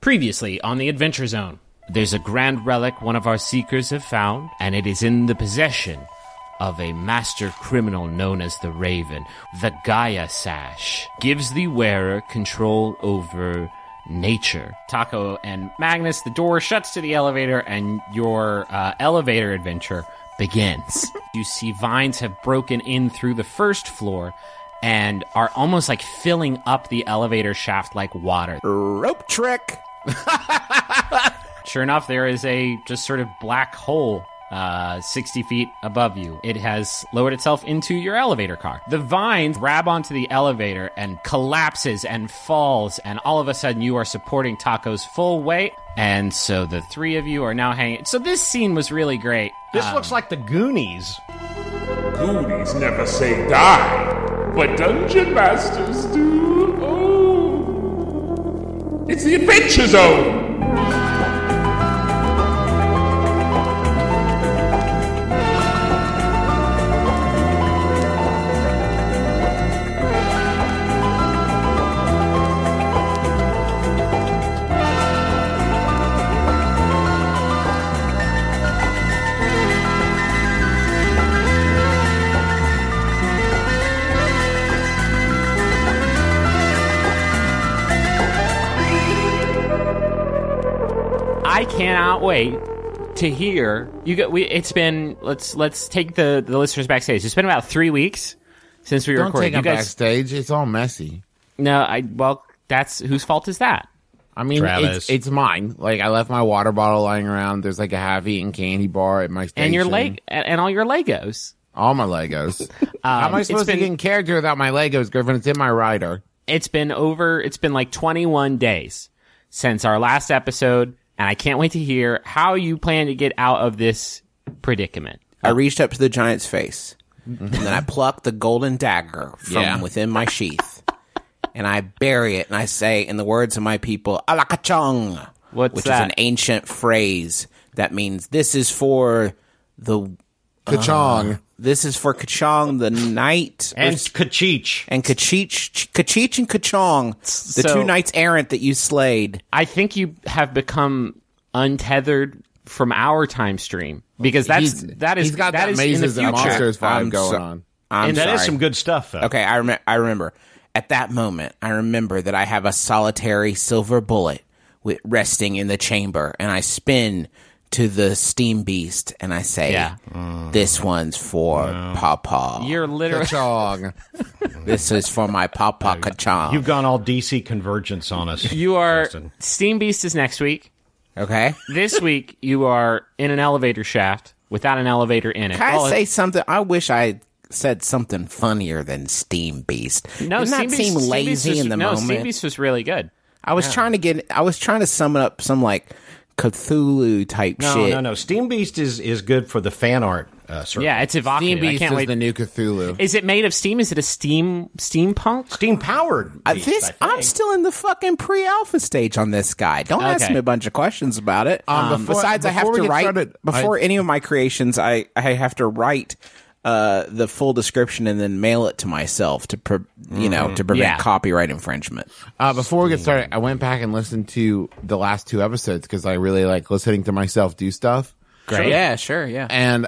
Previously on the Adventure Zone, there's a grand relic one of our seekers have found, and it is in the possession of a master criminal known as the Raven. The Gaia Sash gives the wearer control over nature. Taco and Magnus, the door shuts to the elevator, and your elevator adventure begins. You see vines have broken in through the first floor and are almost like filling up the elevator shaft like water. Rope trick! Sure enough, there is a just sort of black hole 60 feet above you. It has lowered itself into your elevator car. The vines grab onto the elevator and collapses and falls, and all of a sudden you are supporting Taco's full weight, and so the three of you are now hanging. So this scene was really great. This looks like the Goonies. Goonies never say die, but Dungeon Masters do. Oh, it's the Adventure Zone. I cannot wait to hear you get. It's been let's take the listeners backstage. It's been about 3 weeks since we Don't recorded. take them backstage. It's all messy. No, that's whose fault is that? I mean, Travis. it's mine. Like, I left my water bottle lying around. There's like a half-eaten candy bar at my station. And your and all your Legos. All my Legos. How am I supposed to get in character without my Legos, Griffin? It's in my rider. It's been like 21 days since our last episode, and I can't wait to hear how you plan to get out of this predicament. I reached up to the giant's face, and then I plucked the golden dagger from within my sheath, and I bury it, and I say, in the words of my people, Alakachong, which that? is an ancient phrase that means this is for the... Kachong. This is for Kachong, the knight. And Kachich. And Kachich and Kachong, the two knights errant that you slayed. I think you have become untethered from our time stream, because that is He's got that is Mazes in the and future. Monsters vibe I'm going so- on. I'm That sorry. is some good stuff, though. Okay, I remember. At that moment, I remember that I have a solitary silver bullet resting in the chamber, and I spin to the steam beast, and I say, this one's for Papa. You're literally Kachong. This is for my Papa Kachong. You've gone all DC convergence on us. you are Justin. Steam Beast is next week. Okay? This week you are in an elevator shaft without an elevator in it. Can I Well, say something? I wish I said something funnier than Steam Beast. no, Didn't that Steam seem Beast, lazy in the moment? Steam Beast was really good. I was trying to sum it up some like Cthulhu type shit. No. Steam Beast is good for the fan art circle. Yeah, it's evocative. Steam I Beast can't is wait. the new Cthulhu. Is it made of steam? Is it a steampunk? Steam powered. I'm still in the fucking pre-alpha stage on this guy. Don't ask Okay. me a bunch of questions about it. Before- Besides, I have before to we get write started, before any of my creations. I have to write the full description and then mail it to myself to prevent Yeah. copyright infringement. Before we get started, I went back and listened to the last two episodes because I really like listening to myself do stuff. Great. Yeah, sure, yeah. And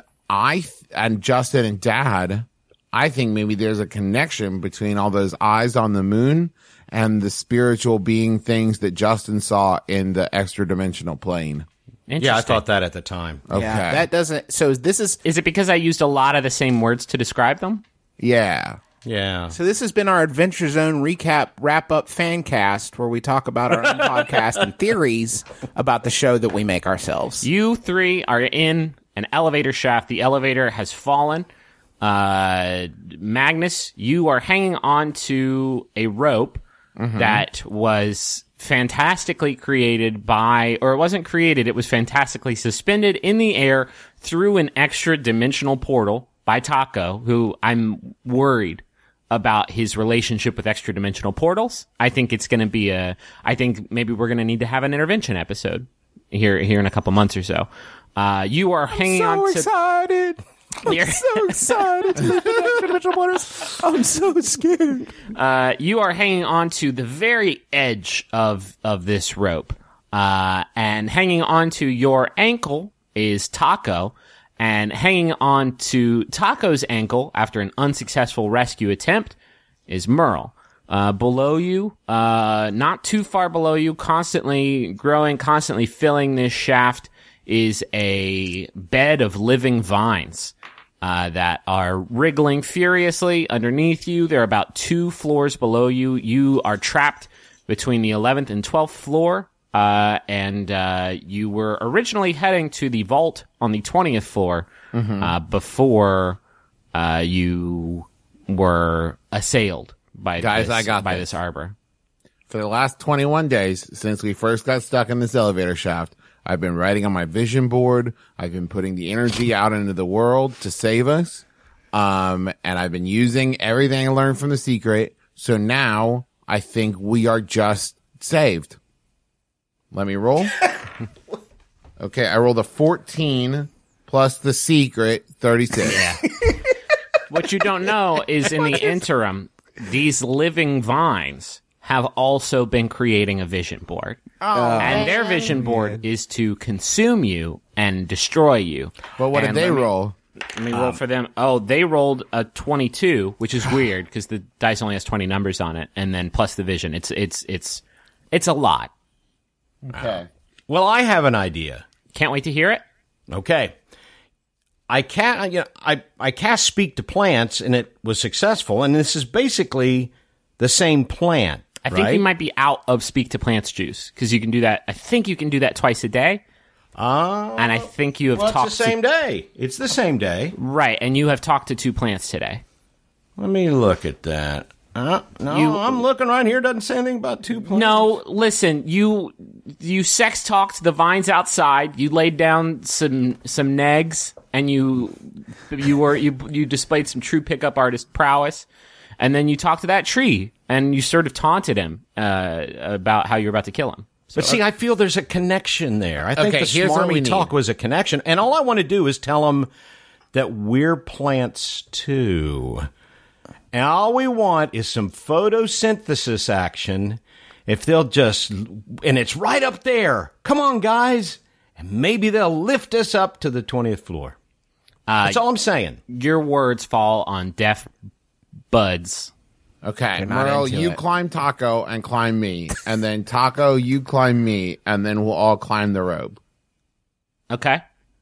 and Justin and Dad, I think maybe there's a connection between all those eyes on the moon and the spiritual being things that Justin saw in the extra dimensional plane. Yeah, I Interesting. thought that at the time. Okay. Yeah, that doesn't. So this is. Is it because I used a lot of the same words to describe them? Yeah. Yeah. So this has been our Adventure Zone recap wrap-up fan cast where we talk about our own podcast and theories about the show that we make ourselves. You three are in an elevator shaft. The elevator has fallen. Magnus, you are hanging on to a rope that was fantastically created by, or it wasn't created, it was fantastically suspended in the air through an extra dimensional portal by Taco, who I'm worried about his relationship with extra dimensional portals. I think it's going to be I think maybe we're going to need to have an intervention episode here in a couple months or so. You are hanging on to... excited. You're- So excited to live in extra-dimensional waters. I'm so scared. you are hanging on to the very edge of this rope. And hanging onto your ankle is Taco. And hanging on to Taco's ankle after an unsuccessful rescue attempt is Merle. Below you, not too far below you, constantly growing, constantly filling this shaft is a bed of living vines that are wriggling furiously underneath you. They're about 2 floors below you. You are trapped between the 11th and 12th floor. And you were originally heading to the vault on the 20th floor before you were assailed by this arbor. For the last 21 days, since we first got stuck in this elevator shaft, I've been writing on my vision board. I've been putting the energy out into the world to save us. And I've been using everything I learned from the secret. So now I think we are just saved. Let me roll. Okay, I rolled a 14 plus the secret, 36. Yeah. What you don't know is in the interim, these living vines have also been creating a vision board. And their vision board is to consume you and destroy you. But what did they roll? Let me roll for them. Oh, they rolled a 22, which is weird because the dice only has 20 numbers on it, and then plus the vision. It's a lot. Okay. Well, I have an idea. Can't wait to hear it. Okay. I cast Speak to Plants, and it was successful, and this is basically the same plant, I think you might be out of Speak to Plants juice, because you can do that. I think you can do that twice a day. And I think you have talked it's the same day. It's the same day. Right, and you have talked to 2 plants today. Let me look at that. No, I'm looking right here. Doesn't say anything about 2 plants. No, listen, you sex talked the vines outside. You laid down some negs, and you displayed some true pickup artist prowess, and then you talked to that tree, and you sort of taunted him about how you were about to kill him. But see, I feel there's a connection there. I think the here's what we smarmy talk need. was a connection, and all I want to do is tell them that we're plants too. And all we want is some photosynthesis action. If they'll just, and it's right up there. Come on, guys. And maybe they'll lift us up to the 20th floor. That's all I'm saying. Your words fall on deaf buds. Okay, not Merle, into you it. climb Taco and climb me. And then Taco, you climb me. And then we'll all climb the rope. Okay.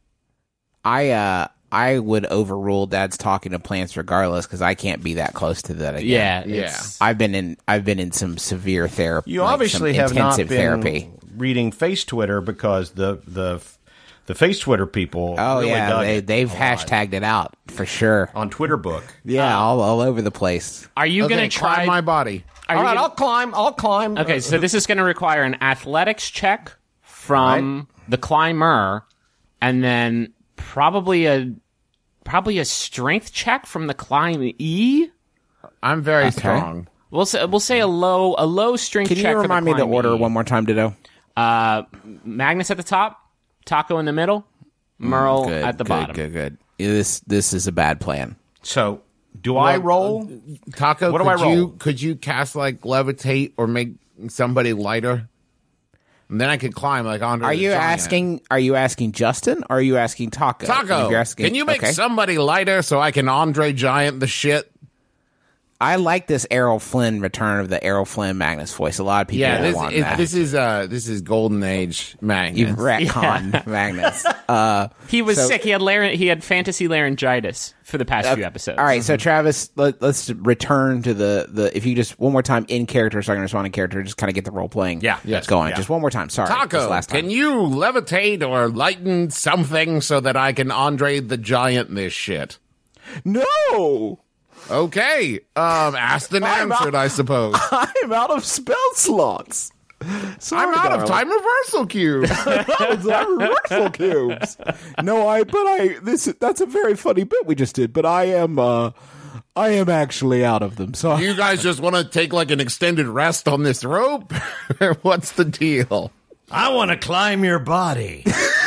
I would overrule Dad's talking to plants regardless because I can't be that close to that again. Yeah. I've been in some severe therapy. You like obviously some have not intensive been therapy. reading Face Twitter because the Face Twitter people really dug they've it a lot. hashtagged it out for sure. On Twitter book. Yeah, all over the place. Are you Okay, going to try climb my body. Are All you right, gonna- I'll climb. Okay, so this is going to require an athletics check from the climber, and then probably a strength check from the climbee. I'm very strong. We'll say a low strength Can check. you remind me the order one more time, Ditto? Magnus at the top, Taco in the middle, Merle at the bottom. Good. This is a bad plan. So, do I roll? Taco, What do I roll? could you cast like levitate or make somebody lighter? And then I could climb like Andre. Are the you Giant. asking Justin or are you asking Taco? Taco? If you're asking- Can you make okay. somebody lighter so I can Andre Giant the shit? I like this Errol Flynn return of the Errol Flynn Magnus voice. A lot of people Yeah, want that. this is Golden Age Magnus. You've retconned Magnus. He was sick. He had fantasy laryngitis for the past few episodes. All right, so Travis, let's return to the. If you just one more time in character, so I can respond in character, just kind of get the role playing. Yes, going. yeah. Just one more time. Sorry, this Taco, last time. can you levitate or lighten something so that I can Andre the Giant this shit? No, Okay, asked and answered, I suppose. I'm out of spell slots. Sorry, I'm out of darling. time reversal cubes. Reversal cubes. No, that's a very funny bit we just did, but I am actually out of them. So You guys just want to take like an extended rest on this rope? What's the deal? I want to climb your body.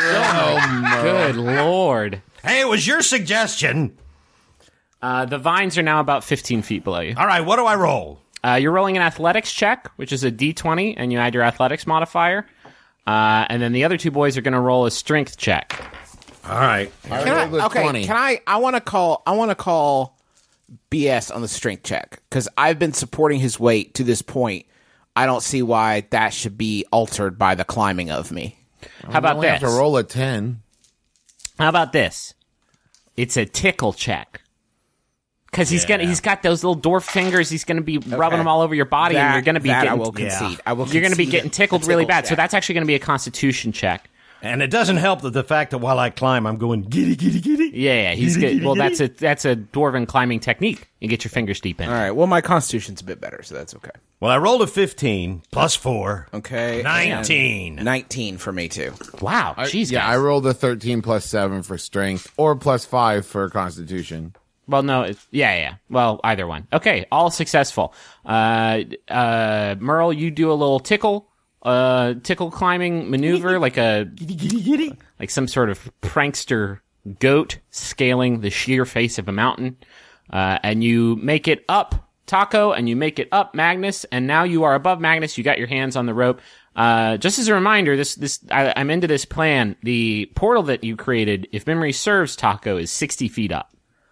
Good Lord. Hey, it was your suggestion. The vines are now about 15 feet below you. All right, what do I roll? You're rolling an athletics check, which is a D20, and you add your athletics modifier. And then the other two boys are going to roll a strength check. All right. I want to call BS on the strength check because I've been supporting his weight to this point. I don't see why that should be altered by the climbing of me. How about this? Have to roll a 10. How about this? It's a tickle check. Because he's got those little dwarf fingers. He's going to be rubbing them all over your body, and you're going to be getting. I will concede. You're going to be getting tickled really bad. Check. So that's actually going to be a Constitution check. And it doesn't help the fact that while I climb, I'm going giddy, giddy, giddy. Yeah, he's good. Well, that's a dwarven climbing technique. You get your fingers deep in. All right. Well, my Constitution's a bit better, so that's okay. Well, I rolled a 15 plus 4. Okay. 19. 19 for me too. Wow. Jeez, yeah, guys. I rolled a 13 plus 7 for strength, or plus 5 for Constitution. Well, no, yeah. Well, either one. Okay, all successful. Merle, you do a little tickle climbing maneuver, like like some sort of prankster goat scaling the sheer face of a mountain, and you make it up, Taco, and you make it up, Magnus, and now you are above Magnus. You got your hands on the rope. Just as a reminder, I'm into this plan. The portal that you created, if memory serves, Taco, is 60 feet up.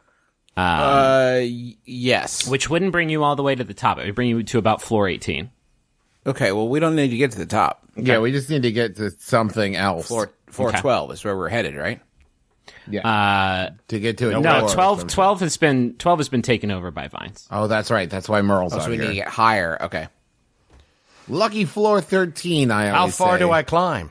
Yes. Which wouldn't bring you all the way to the top. It would bring you to about floor 18. Okay, well, we don't need to get to the top. Okay. Yeah, we just need to get to something else. Floor 12 is where we're headed, right? Yeah. To get to it. No, 12 has been taken over by vines. Oh, that's right. That's why Merle's out so we here. need to get higher. Okay. Lucky floor 13, I always How far say. do I climb?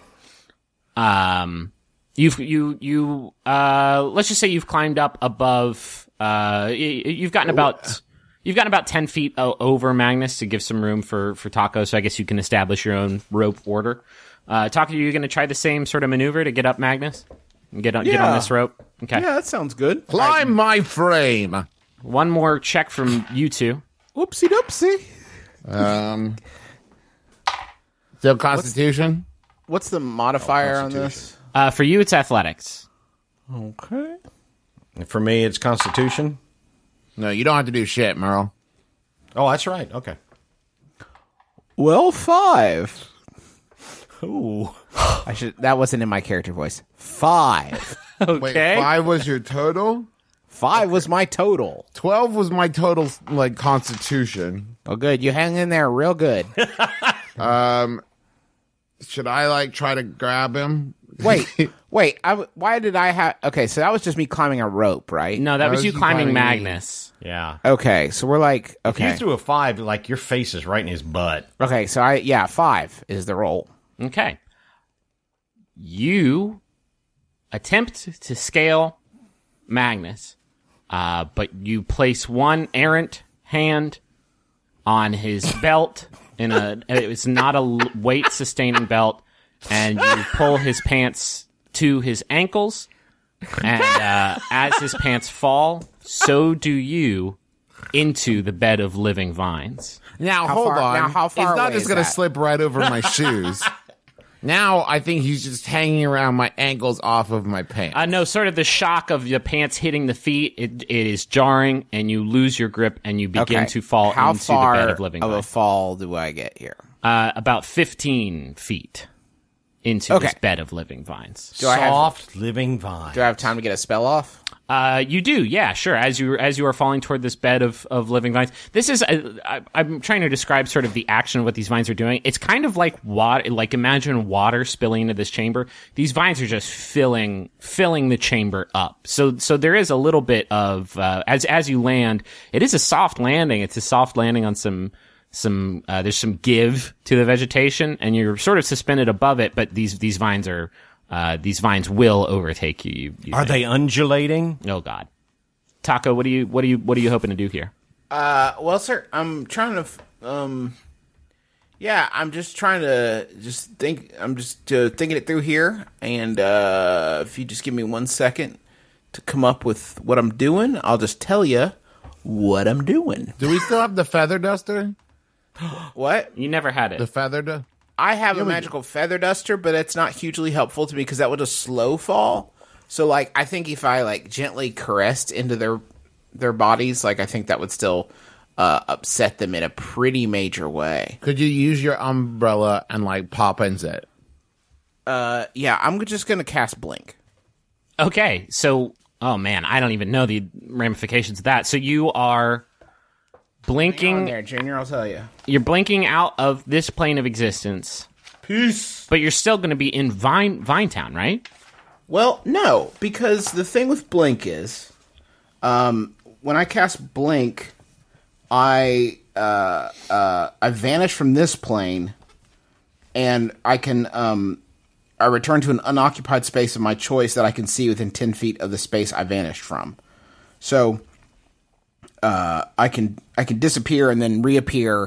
Let's just say you've climbed up above, you've gotten about 10 feet over Magnus to give some room for Taco, so I guess you can establish your own rope order. Taco, are you going to try the same sort of maneuver to get up Magnus? And get on this rope? Okay. Yeah, that sounds good. Climb my frame. One more check from you two. Whoopsie doopsie. Still Constitution? What's the modifier on this? For you, it's athletics. Okay. For me, it's Constitution. No, you don't have to do shit, Merle. Oh, that's right. Okay. Well, 5. Ooh. That wasn't in my character voice. 5. Okay. Wait, 5 was your total? 5 was my total. 12 was my total, Constitution. Oh, good. You hang in there real good. Should I, try to grab him? Wait. Why did I have... Okay, so that was just me climbing a rope, right? No, that was you climbing climbing Magnus. Yeah. Okay, so we're okay. If you threw a 5, your face is right in his butt. Okay, so 5 is the roll. Okay. You attempt to scale Magnus, but you place one errant hand on his belt it's not a weight sustaining belt, and you pull his pants to his ankles, and as his pants fall, so do you into the bed of living vines. Now, hold on. Now, how far It's not away just is going to that? slip right over my shoes. Now, I think he's just hanging around my ankles off of my pants. No, sort of the shock of the pants hitting the feet. It is jarring, and you lose your grip, and you begin to fall into the bed of living vines. How far of vines. a fall do I get here? About 15 feet into this bed of living vines. Soft living vines. Do I have time to get a spell off? You do, yeah, sure. As you are falling toward this bed of living vines, this is. I'm trying to describe sort of the action of what these vines are doing. It's kind of like water. Like imagine water spilling into this chamber. These vines are just filling the chamber up. So there is a little bit of as you land. It is a soft landing. It's a soft landing on some. There's some give to the vegetation, and you're sort of suspended above it. But these vines are. These vines will overtake you. Are they undulating? Oh God, Taco, what are you hoping to do here? Well, sir, I'm trying to. I'm just trying to think. I'm just thinking it through here, and if you just give me 1 second to come up with what I'm doing, I'll just tell you what I'm doing. Do we still have the feather duster? What? You never had it. The feather duster? I have a magical feather duster, but it's not hugely helpful to me because that would just slow fall. So, I think if I gently caressed into their bodies, I think that would still upset them in a pretty major way. Could you use your umbrella and pop into it? Yeah, I'm just going to cast Blink. Okay, so, oh man, I don't even know the ramifications of that. So you are blinking. Hang on there, Junior, I'll tell you. You're blinking out of this plane of existence. Peace. But you're still going to be in Vinetown, right? Well, no, because the thing with Blink is, when I cast Blink, I vanish from this plane, and I can I return to an unoccupied space of my choice that I can see within 10 feet of the space I vanished from. So I can disappear and then reappear,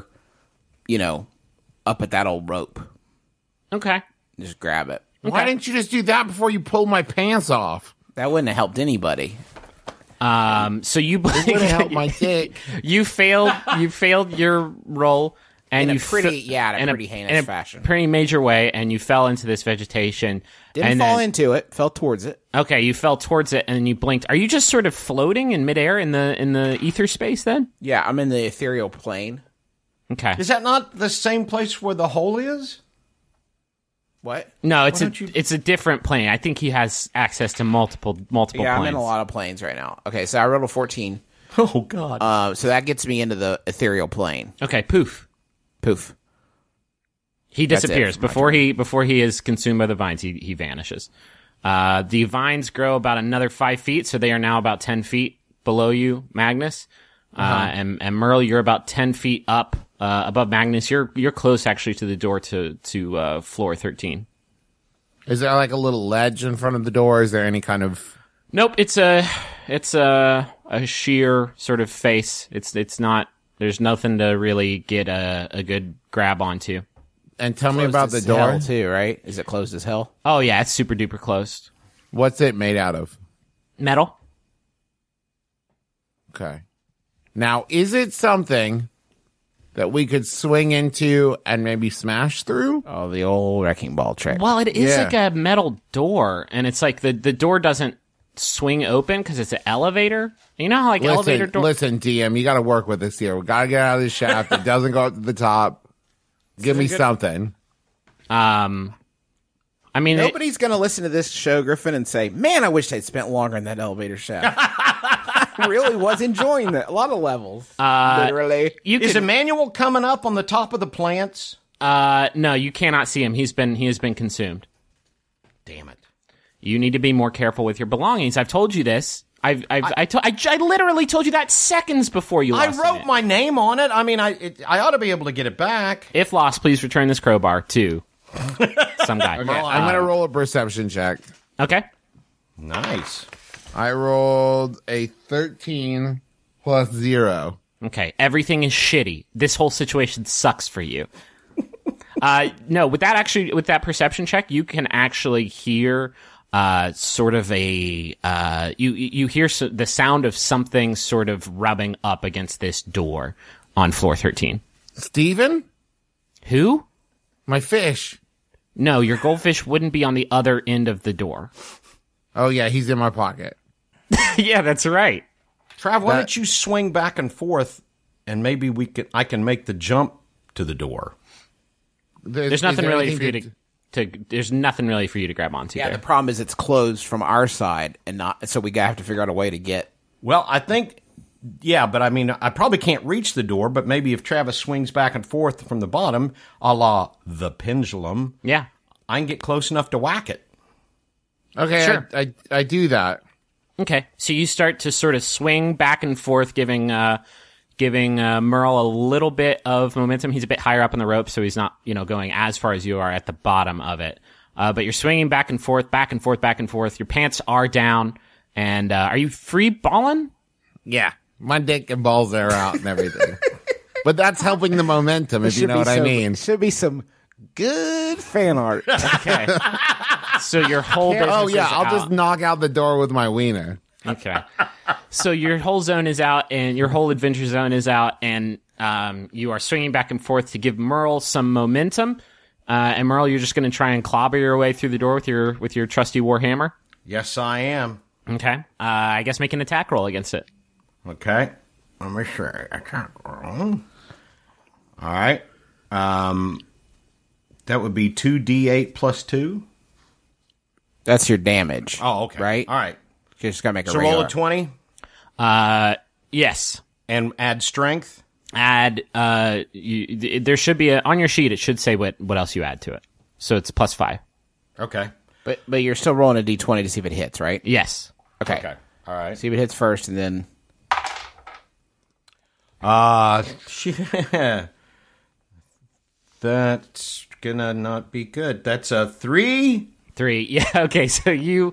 up at that old rope. Okay. Just grab it. Okay. Why didn't you just do that before you pulled my pants off? That wouldn't have helped anybody. So you It would have helped my dick. you failed your roll, and In you a pretty heinous fashion. pretty major way, and you fell into this vegetation. Didn't fall into it, fell towards it. Okay, you fell towards it, and you blinked. Are you just sort of floating in midair in the ether space then? Yeah, I'm in the ethereal plane. Okay. Is that not the same place where the hole is? What? No, it's a different plane. I think he has access to multiple Yeah, planes. I'm in a lot of planes right now. Okay, so I rolled a 14. Oh, God. So that gets me into the ethereal plane. Okay, poof. Poof. He That's it disappears for my before he is consumed by the vines. He vanishes. The vines grow about another 5 feet, so they are now about 10 feet below you, Magnus. And Merle, you're about 10 feet up above Magnus. You're close actually to the door to floor 13. Is there like a little ledge in front of the door? Is there any kind of... Nope, it's a sheer sort of face. It's not. There's nothing to really get a good grab onto. And tell me Closed about the as door. hell, too, right? Is it closed as hell? Oh yeah, it's super duper closed. What's it made out of? Metal. Okay. Now, is it something that we could swing into and maybe smash through? Oh, the old wrecking ball trick. Well, it is Yeah. like a metal door, and it's like the door doesn't swing open because it's an elevator. You know how like elevator door. Listen, DM, you got to work with us here. We got to get out of this shaft. It doesn't go up to the top. Give me something. I mean, Nobody's going to listen to this show, Griffin, and say, man, I wish they'd spent longer in that elevator shaft. I really was enjoying that. A lot of levels. Literally. Is Emmanuel coming up on the top of the plants? no, you cannot see him. He has been consumed. Damn it. You need to be more careful with your belongings. I've told you this. I literally told you that seconds before you I lost wrote it. my name on it. I mean, I ought to be able to get it back. If lost, please return this crowbar to some guy. Okay, I'm going to roll a perception check. Okay. Nice. I rolled a 13 plus 0. Okay. Everything is shitty. This whole situation sucks for you. No, with that perception check, you can actually hear sort of a you hear the sound of something sort of rubbing up against this door on floor 13. Steven? Who? My fish. No, your goldfish wouldn't be on the other end of the door. Oh, yeah, he's in my pocket. Yeah, that's right. Trav, why don't you swing back and forth, and maybe I can make the jump to the door. There's nothing really for you there's nothing really for you to grab onto Yeah, there. the problem is it's closed from our side, and not. So we have to figure out a way to get. Well, I think, yeah, but I mean, I probably can't reach the door, but maybe if Travis swings back and forth from the bottom, a la the pendulum, Yeah. I can get close enough to whack it. Okay, Sure. I do that. Okay. So you start to sort of swing back and forth, giving Merle a little bit of momentum. He's a bit higher up on the rope, so he's not, going as far as you are at the bottom of it. But you're swinging back and forth, back and forth, back and forth. Your pants are down, and are you free balling? Yeah. My dick and balls are out and everything. But that's helping the momentum, if you know what I mean. Should be some good fan art. Okay. So your whole business Oh, yeah, is I'll out. just knock out the door with my wiener. Okay. So your whole zone is out, and your whole adventure zone is out, and you are swinging back and forth to give Merle some momentum. And Merle, you're just going to try and clobber your way through the door with your trusty warhammer. Yes, I am. Okay. I guess make an attack roll against it. Okay. Let me see. Attack roll. All right. That would be 2d8 plus 2. That's your damage. Oh, okay. Right? All right. You just got to make a So regular. roll a 20 Yes. and add strength. Add. There should be on your sheet. It should say what else you add to it. So it's +5. Okay. But you're still rolling a d20 to see if it hits, right? Yes. Okay. Okay. All right. See if it hits first, and then... That's gonna not be good. That's a 3. 3. Yeah. Okay. So you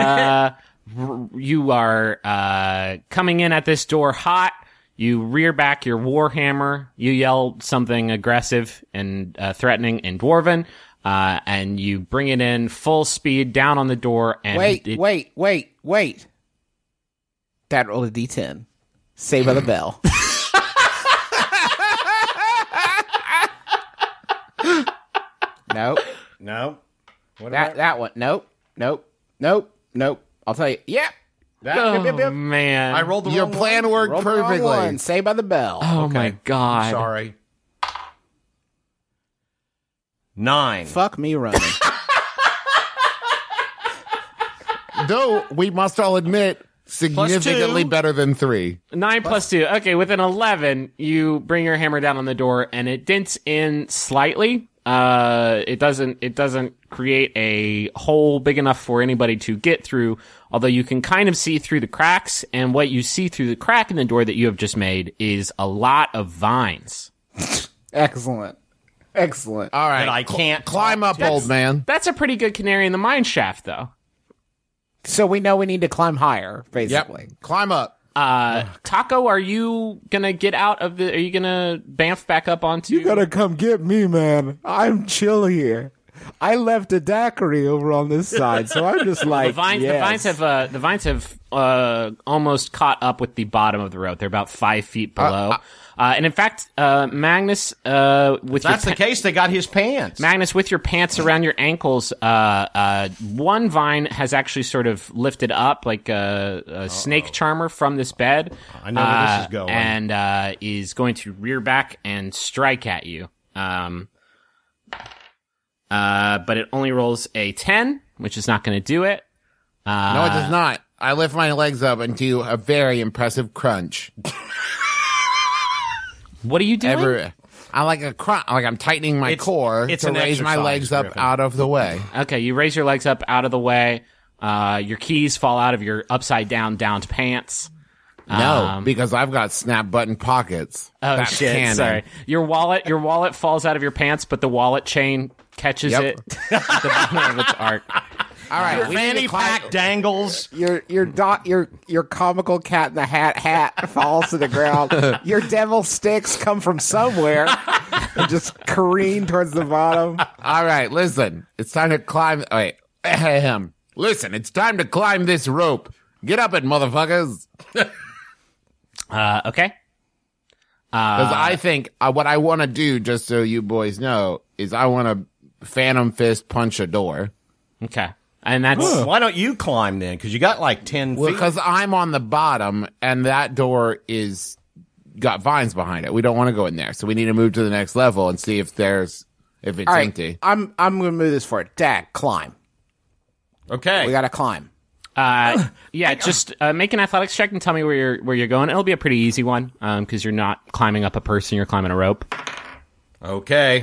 you are coming in at this door hot. You rear back your warhammer. You yell something aggressive and threatening in Dwarven, and you bring it in full speed down on the door. And Wait. That rolled a d10. Saved by the bell. Nope. No. What That one. Nope. I'll tell you. Yep. oh man, I rolled the Your wrong plan one. worked Roll the wrong perfectly. one. Saved by the bell. Oh my god. Sorry. 9. Fuck me running. Though we must all admit, significantly 2. better than 3. 9 plus 2. Okay, with an 11, you bring your hammer down on the door, and it dents in slightly. It doesn't create a hole big enough for anybody to get through, although you can kind of see through the cracks, and what you see through the crack in the door that you have just made is a lot of vines. Excellent. All right. But I can't climb up, old man. That's a pretty good canary in the mine shaft, though. So we know we need to climb higher, Yep. basically. Climb up. Taco, are you gonna get out of the? Are you gonna bamf back up onto? You gotta come get me, man. I'm chill here. I left a daiquiri over on this side, so I'm just like, The vines have almost caught up with the bottom of the road. They're about 5 feet below. And in fact, Magnus, with That's your the case. They got his pants. Magnus, with your pants around your ankles, one vine has actually sort of lifted up like a snake charmer from this bed. I know where this is going. And is going to rear back and strike at you. But it only rolls a 10, which is not going to do it. No, it does not. I lift my legs up and do a very impressive crunch. What are you doing? I like a crunch, like I'm tightening my core it's to an raise my exercise, legs up Griffin. out of the way. Okay, you raise your legs up out of the way. Your keys fall out of your upside down downed pants. No, because I've got snap button pockets. Oh That's shit! canon. Sorry, your wallet falls out of your pants, but the wallet chain catches Yep. it at the bottom of its arc. All right, we need Fanny to climb- pack dangles. Your comical cat in the hat falls to the ground. Your devil sticks come from somewhere and just careen towards the bottom. All right, listen. It's time to climb. Wait, ahem. Listen, it's time to climb this rope. Get up it, motherfuckers. Okay. Because I think what I want to do, just so you boys know, is I want to Phantom Fist punch a door. Okay. And that's Why don't you climb then? Because you got like 10 feet. Because I'm on the bottom, and that door is got vines behind it. We don't want to go in there, so we need to move to the next level and see if it's All right, empty. I'm gonna move this for it. Dad, climb. Okay. We gotta climb. yeah. Just make an athletics check and tell me where you're going. It'll be a pretty easy one because you're not climbing up a person; you're climbing a rope. Okay.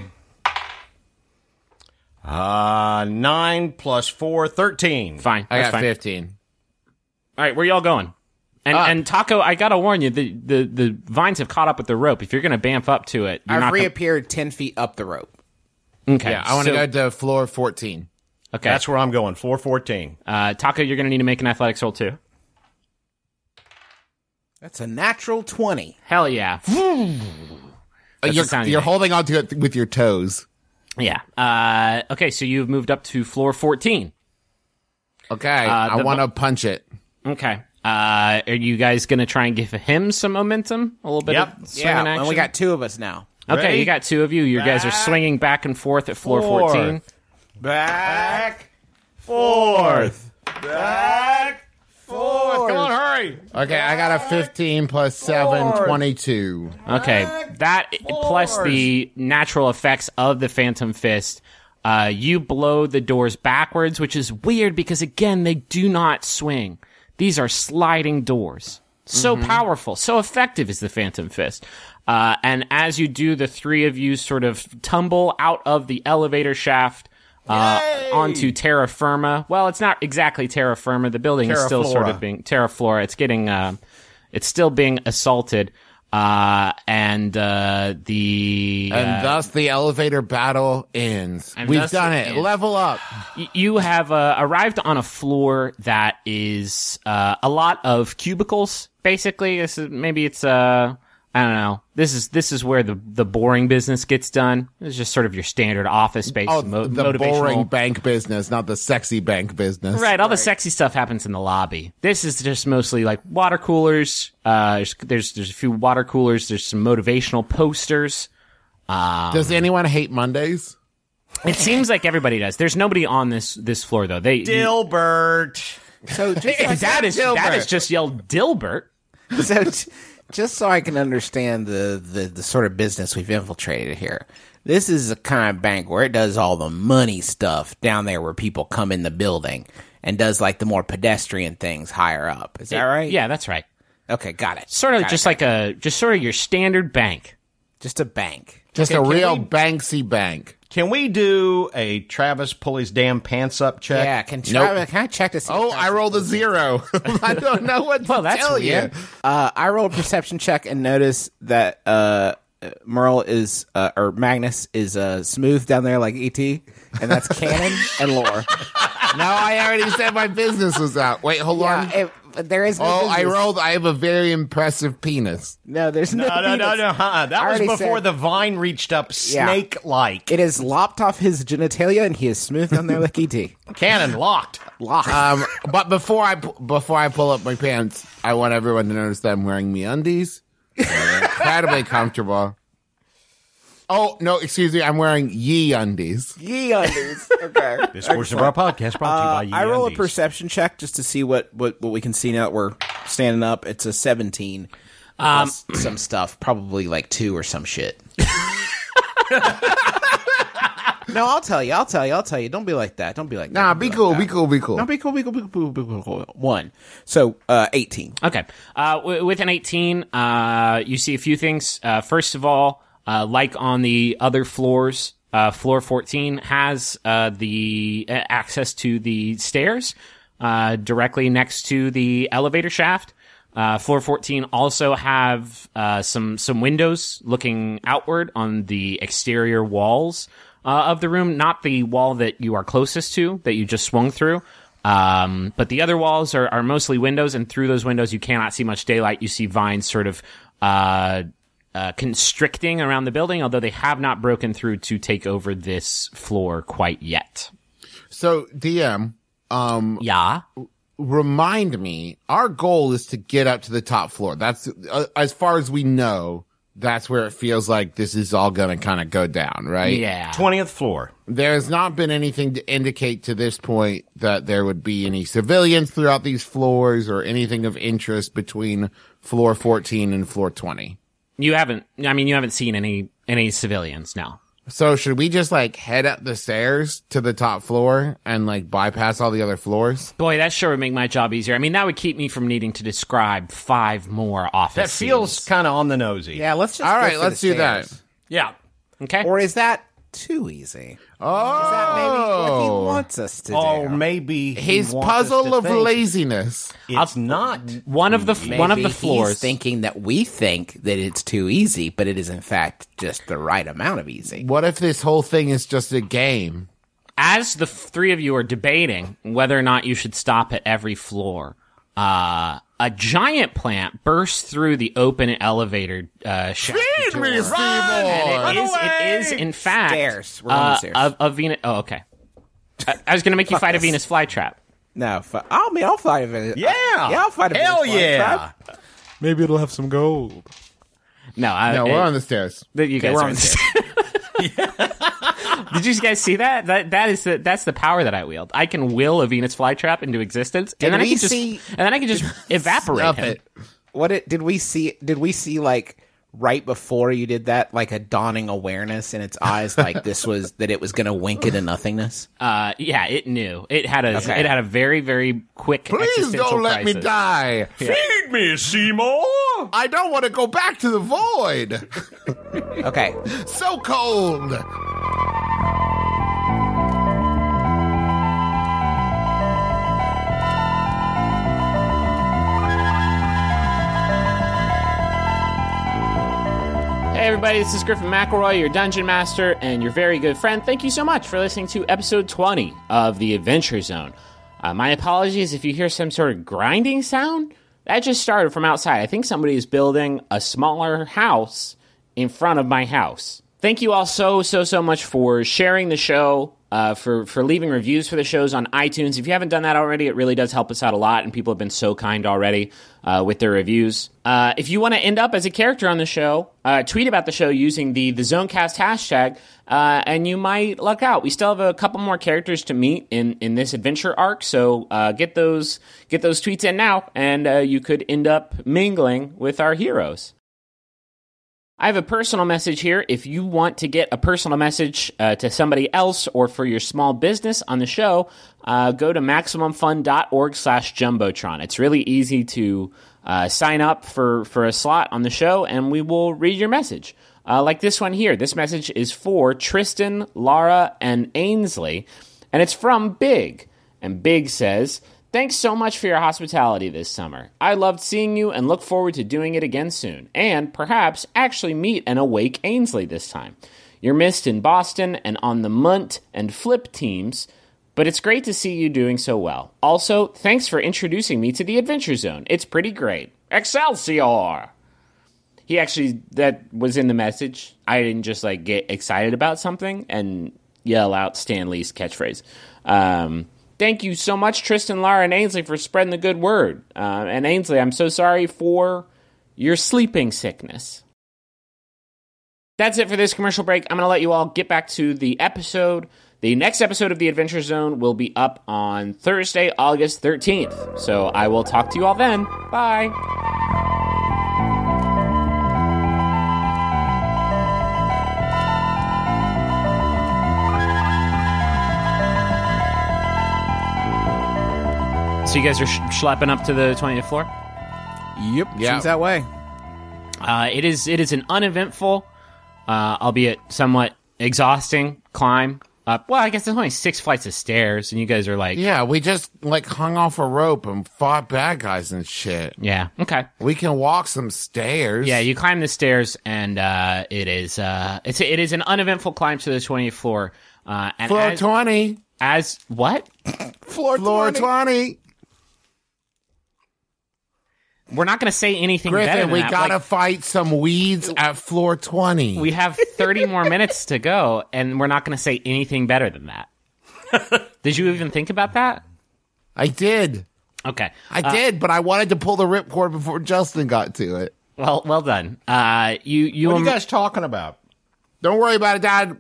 9 plus 4, 13. Fine. I That's got fine. 15. All right, where y'all going? And Taco, I gotta warn you, the vines have caught up with the rope. If you're gonna bamf up to it, you're I've not gonna- reappeared 10 feet up the rope. Okay. Yeah, I want to so- go to floor 14. Okay. That's where I'm going. 414. Taco, you're gonna need to make an athletics roll too. That's a natural 20. Hell yeah. That's the sound you You're make. holding on to it with your toes. Yeah. Okay, so you've moved up to floor 14. Okay, I the- want to punch it. Okay. Are you guys going to try and give him some momentum? A little bit Yep. of swinging Yeah, action? and we got 2 of us now. Okay, Ready? you got 2 of you. You guys are swinging back and forth at floor 14. Back. Forth. Back. Forth. Come on, hurry. Okay, I got a 15 plus 7, 22. Okay, that plus the natural effects of the Phantom Fist You blow the doors backwards, which is weird because, again, they do not swing. These are sliding doors. So powerful, so effective is the Phantom Fist. And as you do, the three of you sort of tumble out of the elevator shaft onto terra firma. Well, it's not exactly terra firma. The building is still sort of being terra flora. It's getting, it's still being assaulted. And thus the elevator battle ends. We've done it. Level up. You have arrived on a floor that is a lot of cubicles. Basically, I don't know. This is where the boring business gets done. It's just sort of your standard office space. The motivational boring bank business, not the sexy bank business. Right. All the sexy stuff happens in the lobby. This is just mostly like water coolers. There's a few water coolers. There's some motivational posters. Does anyone hate Mondays? It seems like everybody does. There's nobody on this floor though. Dilbert. So just that is just yelled Dilbert. So just so I can understand the sort of business we've infiltrated here. This is a kind of bank where it does all the money stuff down there where people come in the building and does like the more pedestrian things higher up. Is that right? Yeah, that's right. Okay, got it. Sort of just sort of your standard bank. Just a bank. Just a real Banksy bank. Can we do a Travis pull his damn pants up check? Yeah, can I check to see? Oh, I rolled a 0. I don't know what to tell you. I rolled a perception check and noticed that Merle is or Magnus is smooth down there like ET, and that's canon and lore. No, I already said my business was out. Wait, hold on. There is no business. I rolled. I have a very impressive penis. No, there's no penis. No. That was before the vine reached up snake-like. It is lopped off his genitalia, and he is smooth down there like ET. Cannon locked. But before I pull up my pants, I want everyone to notice that I'm wearing MeUndies. They're incredibly comfortable. Oh, no, excuse me. I'm wearing Ye-Undies. Ye-Undies. Okay. This portion of our podcast brought to you by Ye-Undies. I roll a perception check just to see what we can see now that we're standing up. It's a 17. Plus some stuff. Probably like 2 or some shit. No, I'll tell you. Don't be like that. Nah, be cool. No, be cool. 1. So, 18. Okay. With an 18, you see a few things. First of all, like on the other floors, floor 14 has the access to the stairs directly next to the elevator shaft. Floor 14 also have some windows looking outward on the exterior walls of the room, not the wall that you are closest to, that you just swung through. But the other walls are mostly windows, and through those windows you cannot see much daylight. You see vines sort of constricting around the building, although they have not broken through to take over this floor quite yet. So, DM, yeah, remind me, our goal is to get up to the top floor. That's as far as we know. That's where it feels like this is all going to kind of go down, right? Yeah. 20th floor. There's not been anything to indicate to this point that there would be any civilians throughout these floors or anything of interest between floor 14 and floor 20. You haven't seen any civilians now. So should we just like head up the stairs to the top floor and like bypass all the other floors? Boy, that sure would make my job easier. I mean, that would keep me from needing to describe 5 more office That feels kind of on the nosy. Yeah, let's just all go right, for let's the do that. stairs. Yeah. Okay. Or is that too easy? Oh, Is that maybe what he wants us to do? Oh, maybe his he wants us puzzle to of think laziness. It's not. One of the floors. He's thinking that we think that it's too easy, but it is in fact just the right amount of easy. What if this whole thing is just a game? As the three of you are debating whether or not you should stop at every floor, a giant plant bursts through the open elevator shaft. Feed me, Seymour! And it is in fact Stairs. We're on the stairs. a Venus. Oh, okay. I was going to make you fight a Venus flytrap. No, I'll fight a Venus. Yeah. I'll fight a Venus. Hell yeah. Maybe it'll have some gold. No, We're on the stairs. You guys we're are on the stairs. Did you guys see that? That's the power that I wield. I can will a Venus flytrap into existence, and then I can just evaporate him. Did we see like right before you did that, like a dawning awareness in its eyes, like that it was going to wink into nothingness? Yeah, it knew. It had a very, very quick Please existential don't let me crisis. die. Feed me, Seymour! I don't want to go back to the void. Okay. So cold. Hey everybody, this is Griffin McElroy, your Dungeon Master and your very good friend. Thank you so much for listening to episode 20 of The Adventure Zone. My apologies if you hear some sort of grinding sound. That just started from outside. I think somebody is building a smaller house in front of my house. Thank you all so much for sharing the show, for leaving reviews for the shows on iTunes. If you haven't done that already, it really does help us out a lot, and people have been so kind already with their reviews. If you want to end up as a character on the show, tweet about the show using the Zonecast hashtag, and you might luck out. We still have a couple more characters to meet in this adventure arc, so get those tweets in now, and you could end up mingling with our heroes. I have a personal message here. If you want to get a personal message to somebody else or for your small business on the show, go to MaximumFun.org/Jumbotron. It's really easy to sign up for a slot on the show, and we will read your message. Like this one here. This message is for Tristan, Lara, and Ainsley, and it's from Big. And Big says, "Thanks so much for your hospitality this summer. I loved seeing you and look forward to doing it again soon, and perhaps actually meet an awake Ainsley this time. You're missed in Boston and on the Munt and Flip teams, but it's great to see you doing so well. Also, thanks for introducing me to the Adventure Zone. It's pretty great. Excelsior!" That was in the message. I didn't just get excited about something and yell out Stan Lee's catchphrase. Thank you so much, Tristan, Lara, and Ainsley, for spreading the good word. And Ainsley, I'm so sorry for your sleeping sickness. That's it for this commercial break. I'm going to let you all get back to the episode. The next episode of The Adventure Zone will be up on Thursday, August 13th. So I will talk to you all then. Bye. So you guys are schlepping up to the 20th floor? Yep, Yeah. seems that way. It is an uneventful, albeit somewhat exhausting climb up. Well, I guess there's only 6 flights of stairs, and you guys are like... Yeah, we just hung off a rope and fought bad guys and shit. Yeah, okay. We can walk some stairs. Yeah, you climb the stairs, and it is an uneventful climb to the 20th floor. And Floor 20. As what? Floor 20. We're not going to say anything better Griffin, than we that. gotta fight some weeds at floor 20. We have 30 more minutes to go, and we're not going to say anything better than that. Did you even think about that? I did. Okay. I did, but I wanted to pull the ripcord before Justin got to it. Well done. What are you guys talking about? Don't worry about it, Dad.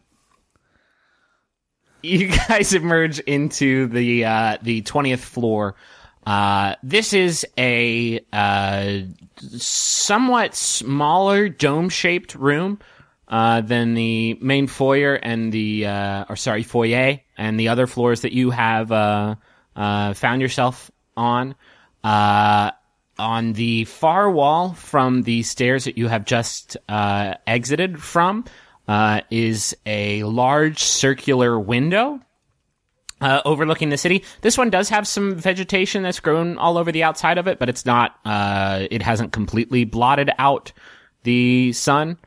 You guys emerge into the 20th floor. This is a somewhat smaller dome-shaped room than the main foyer and foyer and the other floors that you have found yourself on. On the far wall from the stairs that you have just exited from is a large circular window overlooking the city. This one does have some vegetation that's grown all over the outside of it, but it's not, it hasn't completely blotted out the sun.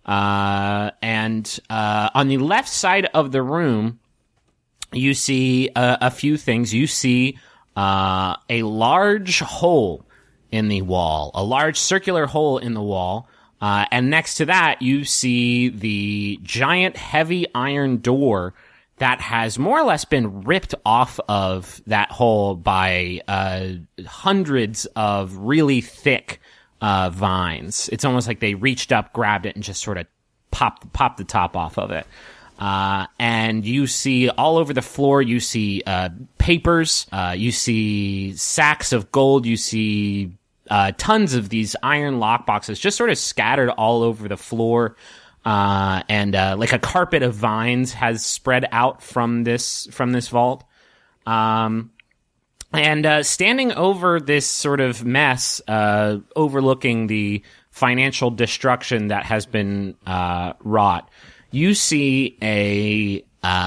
And on the left side of the room, you see a few things. You see a large hole in the wall, a large circular hole in the wall. And next to that, you see the giant heavy iron door that has more or less been ripped off of that hole by hundreds of really thick vines. It's almost like they reached up, grabbed it, and just sort of popped the top off of it. And you see all over the floor, you see papers, you see sacks of gold, you see tons of these iron lockboxes just sort of scattered all over the floor. And like a carpet of vines has spread out from this vault. And standing over this sort of mess, overlooking the financial destruction that has been wrought, you see a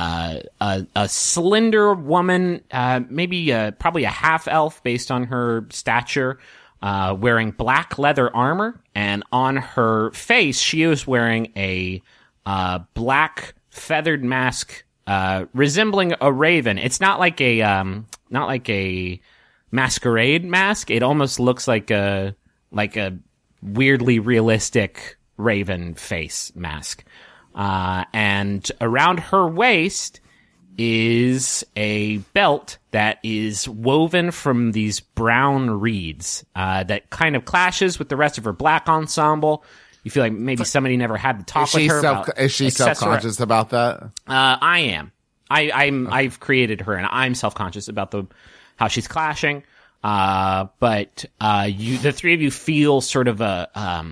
slender woman, probably a half elf based on her stature, wearing black leather armor, and on her face she is wearing a black feathered mask resembling a raven. It's not like a masquerade mask. It almost looks like a weirdly realistic raven face mask. And around her waist is a belt that is woven from these brown reeds, that kind of clashes with the rest of her black ensemble. You feel like maybe somebody never had to talk with her. Is she self-conscious about that? I am. I've created her, and I'm self-conscious about how she's clashing. But the three of you feel sort of a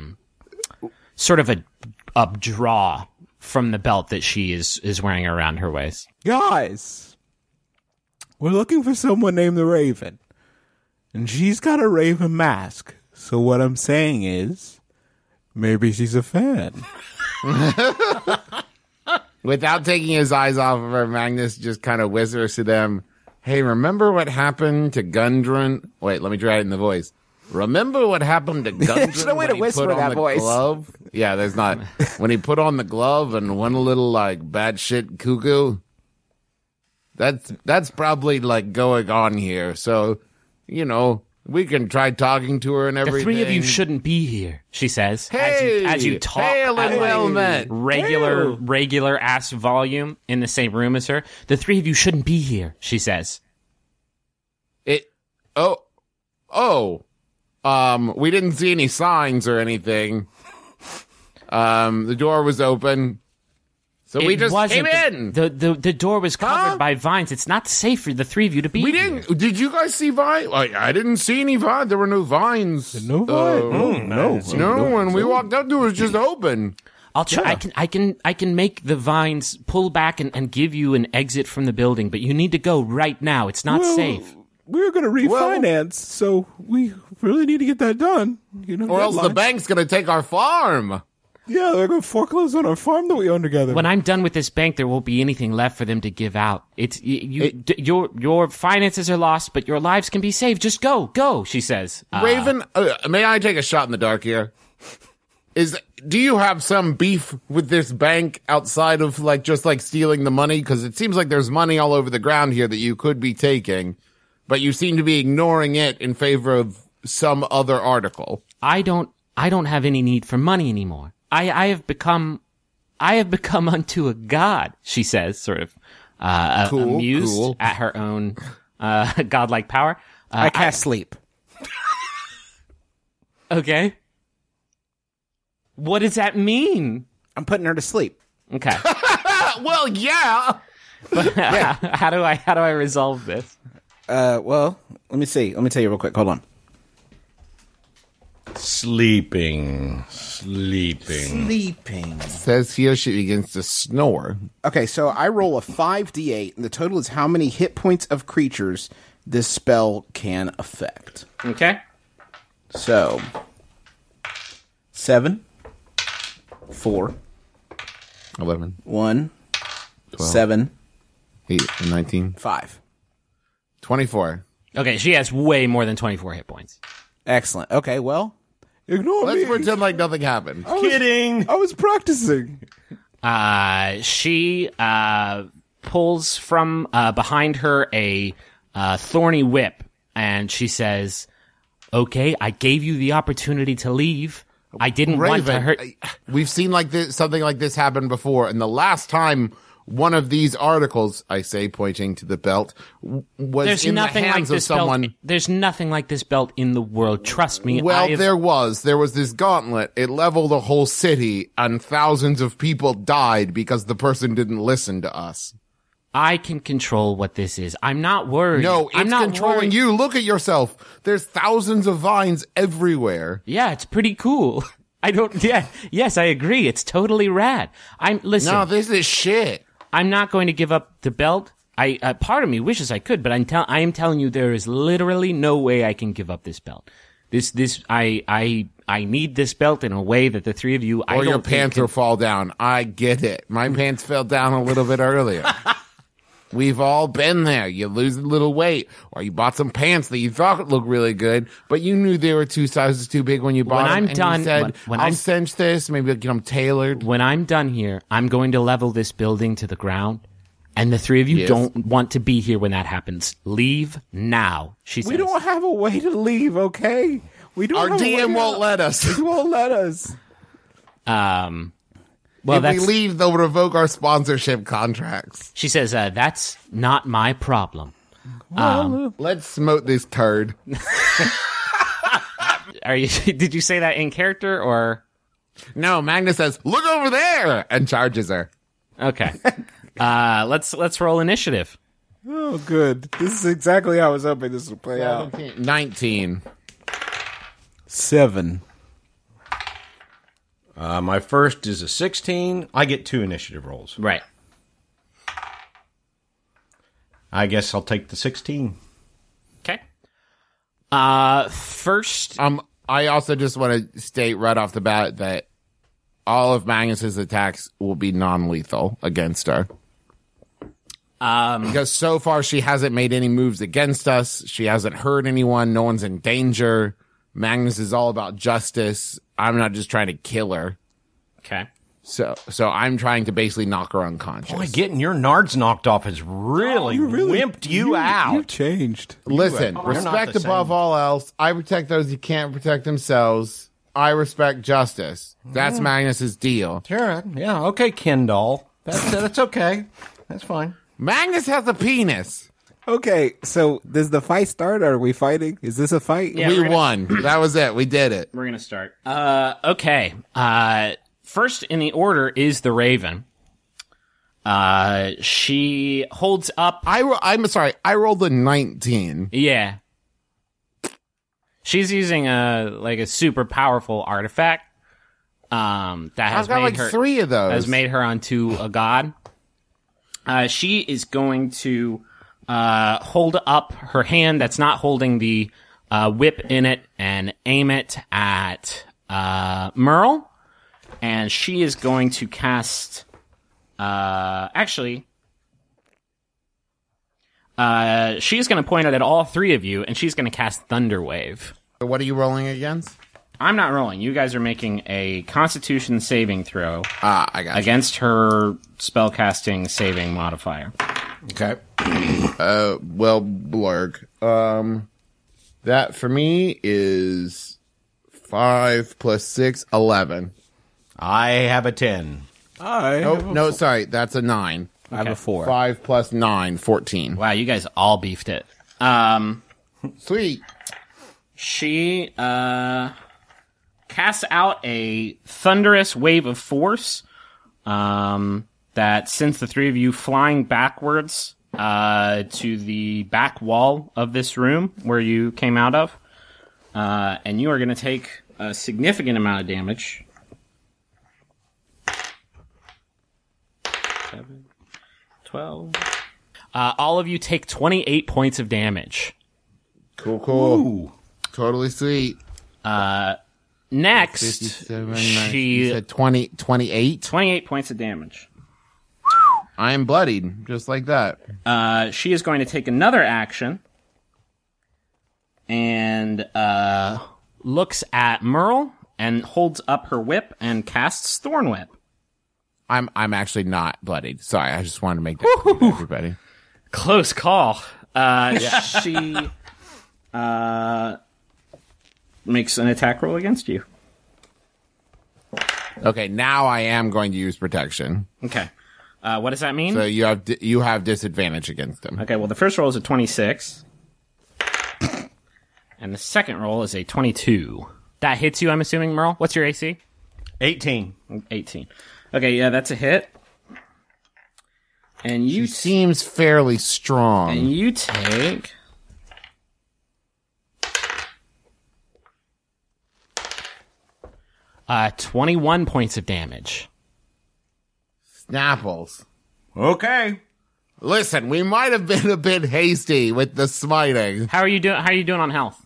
draw from the belt that she is wearing around her waist. Guys, we're looking for someone named the Raven, and she's got a raven mask. So what I'm saying is, maybe she's a fan. Without taking his eyes off of her, Magnus just kind of whispers to them, "Hey, remember what happened to Gundren?" Wait, let me try it in the voice. Remember what happened to Gundren? There's no way to whisper that voice. Glove? Yeah, there's not. When he put on the glove and went a little like batshit cuckoo. That's probably like going on here. So, we can try talking to her and everything. The three of you shouldn't be here, she says. Hey, as you talk hail and well met. regular ass volume in the same room as her. The three of you shouldn't be here, she says. We didn't see any signs or anything. The door was open. So we just came in. The door was covered by vines. It's not safe for the three of you to be here. Did you guys see vines? I didn't see any vines. There were no vines. No vines. No, when we walked up, it was just open. I'll try. Yeah. I can make the vines pull back and give you an exit from the building, but you need to go right now. It's not safe. We're going to refinance, so we really need to get that done. Or else the bank's going to take our farm. Yeah, they're going to foreclose on our farm that we own together. When I'm done with this bank, there won't be anything left for them to give out. Your finances are lost, but your lives can be saved. Just go, she says. Raven, may I take a shot in the dark here? Do you have some beef with this bank outside of just stealing the money? Because it seems like there's money all over the ground here that you could be taking, but you seem to be ignoring it in favor of some other article. I don't have any need for money anymore. I have become unto a god, she says, sort of amused at her own godlike power. I cast sleep. Okay. What does that mean? I'm putting her to sleep. Okay. Well, yeah. How do I resolve this? Well, let me see. Let me tell you real quick. Hold on. Sleeping. Says here she begins to snore. Okay, so I roll a 5d8, and the total is how many hit points of creatures this spell can affect. Okay. So, 7, 4, 11, 1, 12, 7, 8, 19, 5. 24. Okay, she has way more than 24 hit points. Excellent. Okay, well, ignore me. Let's pretend like nothing happened. Kidding. I was practicing. She pulls from behind her a thorny whip, and she says, "Okay, I gave you the opportunity to leave. I didn't want to hurt." We've seen something like this happen before, and the last time one of these articles, I say, pointing to the belt, was in the hands of someone. There's nothing like this belt in the world. Trust me. Well, there was this gauntlet. It leveled a whole city, and thousands of people died because the person didn't listen to us. I can control what this is. I'm not worried. No, it's I'm not controlling worried. you. Look at yourself. There's thousands of vines everywhere. Yeah, it's pretty cool. Yes, I agree. It's totally rad. Listen. No, this is shit. I'm not going to give up the belt. Part of me wishes I could, but I am telling you there is literally no way I can give up this belt. I need this belt in a way that the three of you, Or your pants will fall down. I get it. My pants fell down a little bit earlier. We've all been there. You lose a little weight, or you bought some pants that you thought looked really good, but you knew they were 2 sizes too big when you bought them. I'm done, you said, when I'll I'm cinch this, maybe I'll get them tailored. When I'm done here, I'm going to level this building to the ground, and the three of you don't want to be here when that happens. Leave now, she says. We don't have a way to leave, okay? We don't. Our DM won't let us. He won't let us. Well, if we leave, they'll revoke our sponsorship contracts. She says, that's not my problem. Let's smote this turd. Did you say that in character or? No, Magnus says, look over there, and charges her. Okay. Let's roll initiative. Oh, good. This is exactly how I was hoping this would play out. 19. 7. My first is a 16. I get 2 initiative rolls. Right. I guess I'll take the 16. Okay. First. I also just want to state right off the bat that all of Magnus's attacks will be non-lethal against her. Because so far she hasn't made any moves against us. She hasn't hurt anyone. No one's in danger. Magnus is all about justice. I'm not just trying to kill her. Okay. So I'm trying to basically knock her unconscious. Boy, getting your nards knocked off has really wimped you out. You changed. Listen, You're not respect the above same. all else. I protect those who can't protect themselves. I respect justice. That's Magnus's deal. Sure. Yeah. Okay, Ken doll. That's okay. That's fine. Magnus has a penis. Okay, so does the fight start? Are we fighting? Is this a fight? Yeah. We won. That was it. We did it. We're going to start. Okay. First in the order is the Raven. She holds up. I'm sorry. I rolled a 19. Yeah. She's using a super powerful artifact. That has I've got made like 3 of those. has made her onto a god. She is going to hold up her hand that's not holding the whip in it and aim it at Merle. And she is going to cast... she's going to point it at all 3 of you, and she's going to cast Thunderwave. What are you rolling against? I'm not rolling. You guys are making a Constitution saving throw I got against her spellcasting saving modifier. Okay. Well, Blurg. That for me is 5 plus 6, 11. I have a 10. No, sorry. That's a 9. I have a 4. 5 plus 9, 14. Wow, you guys all beefed it. Sweet. She casts out a thunderous wave of force that sends the 3 of you flying backwards to the back wall of this room where you came out of. And you are going to take a significant amount of damage. 7, 12. All of you take 28 points of damage. Cool. Ooh. Totally sweet. Next, 57, she you said 28. 28 points of damage. I am bloodied, just like that. She is going to take another action and looks at Merle and holds up her whip and casts Thorn Whip. I'm actually not bloodied. Sorry, I just wanted to make that clear to everybody. Close call. She makes an attack roll against you. Okay, now I am going to use protection. Okay. What does that mean? So you have disadvantage against him. Okay, well, the first roll is a 26. And the second roll is a 22. That hits you, I'm assuming, Merle? What's your AC? 18. 18. Okay, yeah, that's a hit. And She seems fairly strong. And you take 21 points of damage. Snapples. Okay. Listen, we might have been a bit hasty with the smiting. How are you doing? How are you doing on health?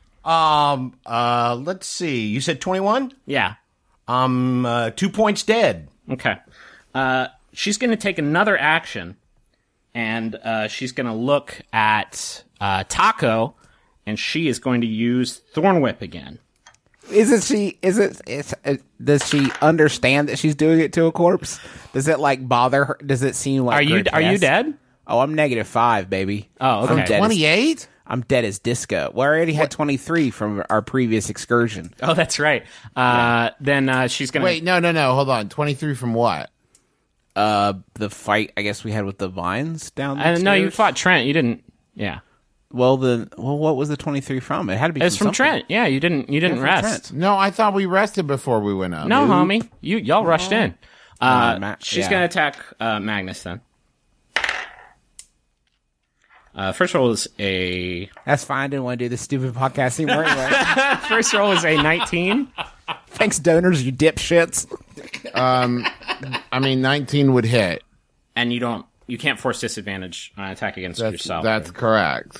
Let's see. You said 21? Yeah. 2 points dead. Okay. She's going to take another action, and she's going to look at Taco, and she is going to use Thorn Whip again. Does she understand that she's doing it to a corpse? Does it like bother her? Does it seem like Are you dead? Oh, I'm -5, baby. Oh, okay. From 28? I'm dead as disco. Well, I already had 23 from our previous excursion. Oh, that's right. Then she's going to... Wait, no. Hold on. 23 from what? The fight I guess we had with the vines down there. No, you fought Trent. You didn't... Yeah. Well, what was the 23 from? It had to be. It was from something. Trent. Yeah, you didn't rest. Trent. No, I thought we rested before we went up. No, homie. Y'all rushed in. She's yeah. going to attack Magnus then. First roll is a... That's fine. I didn't want to do this stupid podcast anymore anyway. First roll is a 19. Thanks, donors, you dipshits. 19 would hit. And you can't force disadvantage on an attack against yourself. That's correct.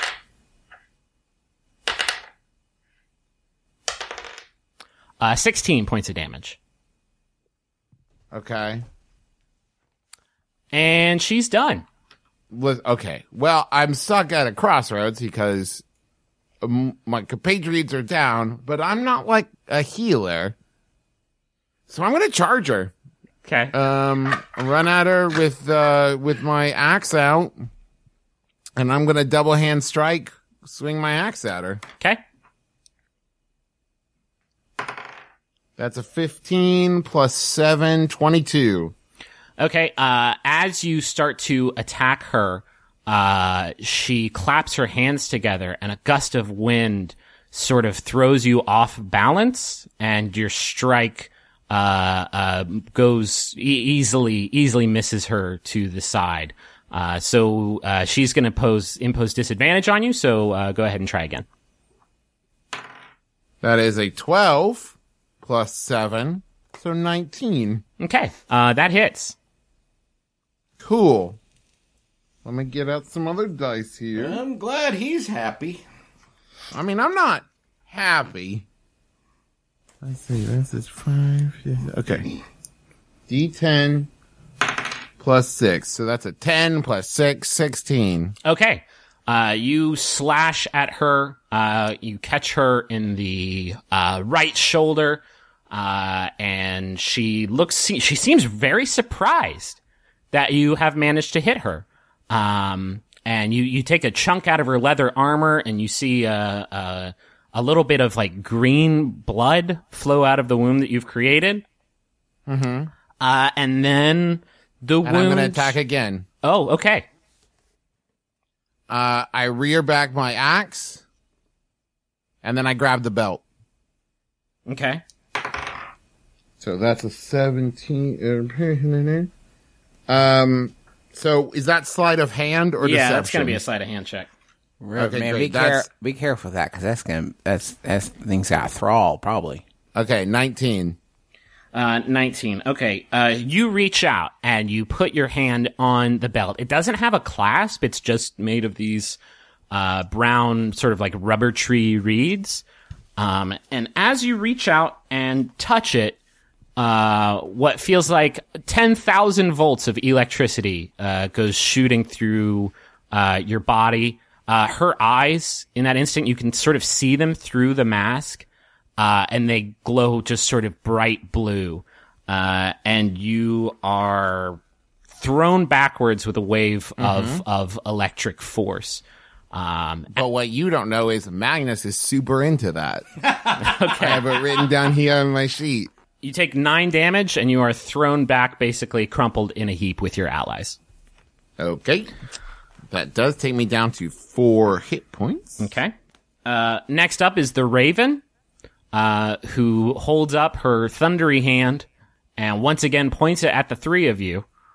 Okay. 16 points of damage. Okay. And she's done. Okay. Well, I'm stuck at a crossroads because my compatriots are down, but I'm not like a healer. So I'm going to charge her. Okay. Run at her with my axe out, and I'm going to double hand strike, swing my axe at her. Okay. That's a 15 plus 7, 22. Okay, as you start to attack her, she claps her hands together, and a gust of wind sort of throws you off balance, and your strike goes easily misses her to the side. So she's going to impose disadvantage on you. So go ahead and try again. That is a 12 plus 7, so 19. Okay, that hits. Cool. Let me get out some other dice here. I'm glad he's happy. I mean, I'm not happy. Let's see, this is 5. Okay. D10 plus 6. So that's a 10 plus 6, 16. Okay. You slash at her. You catch her in the right shoulder. And she seems very surprised that you have managed to hit her. And you take a chunk out of her leather armor, and you see a little bit of like green blood flow out of the wound that you've created. Mm-hmm. And then wound. I'm going to attack again. Oh, okay. I rear back my axe, and then I grab the belt. Okay. So that's a 17. So is that sleight of hand or deception? Yeah, that's going to be a sleight of hand check. Okay, man, great. be careful with that, because that's things got thrall probably. Okay, 19. 19. Okay. You reach out and you put your hand on the belt. It doesn't have a clasp. It's just made of these, brown sort of like rubber tree reeds. And as you reach out and touch it, what feels like 10,000 volts of electricity, goes shooting through, your body. Her eyes, in that instant, you can sort of see them through the mask. And they glow just sort of bright blue. And you are thrown backwards with a wave of electric force. But what you don't know is Magnus is super into that. Okay. I have it written down here on my sheet. You take 9 damage, and you are thrown back, basically crumpled in a heap with your allies. Okay. That does take me down to 4 hit points. Okay. Next up is the Raven, who holds up her thundery hand and once again points it at the three of you.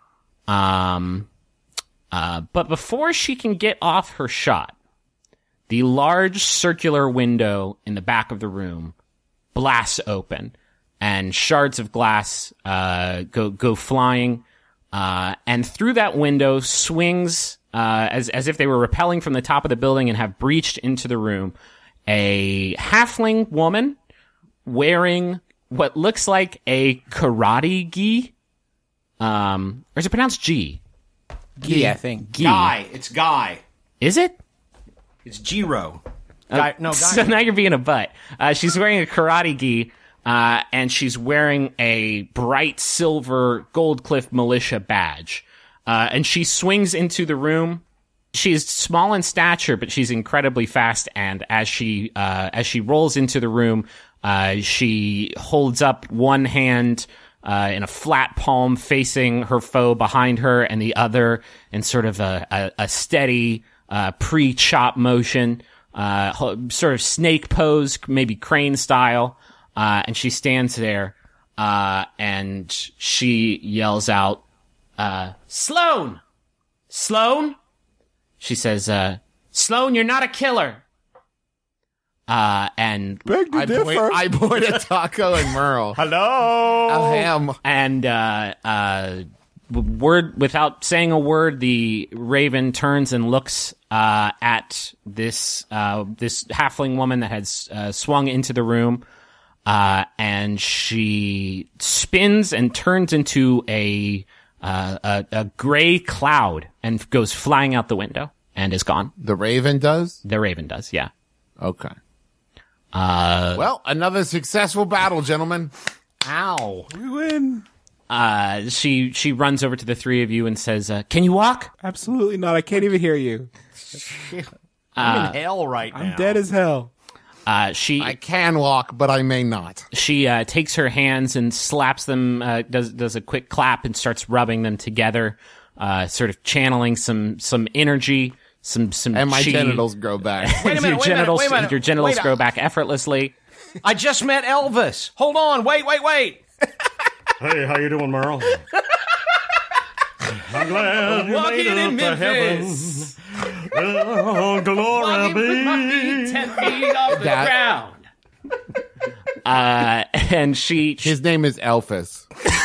But before she can get off her shot, the large circular window in the back of the room blasts open, and shards of glass go flying. And through that window swings, as if they were rappelling from the top of the building and have breached into the room, a halfling woman wearing what looks like a karate gi. Or is it pronounced G? Gi, I think. Gi. Guy. It's Guy. Is it? It's Jiro. Guy. No, Guy. So now you're being a butt. She's wearing a karate gi, and she's wearing a bright silver Goldcliff militia badge. And she swings into the room. She's small in stature, but she's incredibly fast. And as she rolls into the room, she holds up one hand in a flat palm facing her foe behind her, and the other in sort of a steady pre-chop motion, sort of snake pose, maybe crane style. And she stands there, and she yells out, Sloane! Sloane? She says, Sloane, you're not a killer. And Beg to differ. I point at Taco and Merle. Hello. Ahem. And without saying a word, the Raven turns and looks at this halfling woman that has swung into the room, and she spins and turns into a gray cloud and goes flying out the window and is gone. The Raven does? The Raven does, yeah. Okay. Well, another successful battle, gentlemen. Ow. We win. She runs over to the three of you and says, can you walk? Absolutely not. I can't even hear you. I'm in hell right now. I'm dead as hell. I can walk, but I may not. She takes her hands and slaps them, does a quick clap and starts rubbing them together, sort of channeling some energy, some And my chi. genitals grow back. Wait a minute, Your genitals grow back effortlessly. I just met Elvis. Hold on. Wait. Hey, how you doing, Merle? I'm glad you Walking made in it to heaven. Memphis. Oh, glory Walking with my be. feet 10 feet off the ground. And she His name is Elphys.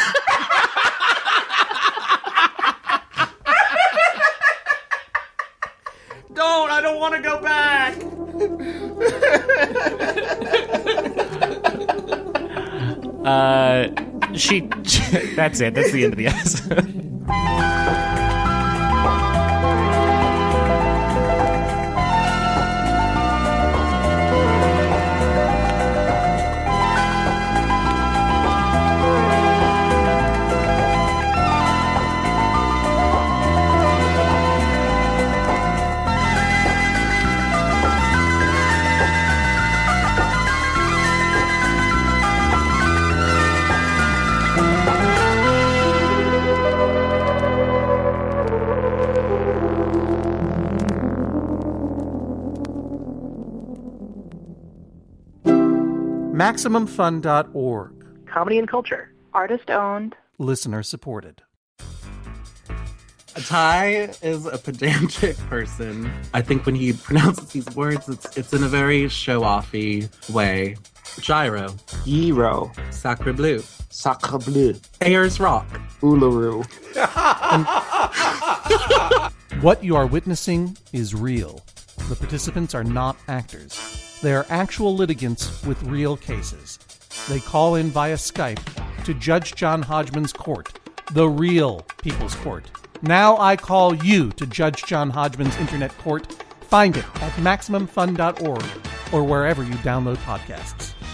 I don't want to go back. that's it. That's the end of the episode. MaximumFun.org. Comedy and culture. Artist owned. Listener supported. Ty is a pedantic person. I think when he pronounces these words, it's in a very show-offy way. Gyro. Gyro. Sacre Bleu. Sacre Bleu. Ayers Rock. Uluru. What you are witnessing is real. The participants are not actors. They are actual litigants with real cases. They call in via Skype to Judge John Hodgman's court, the real People's Court. Now I call you to Judge John Hodgman's internet court. Find it at MaximumFun.org or wherever you download podcasts.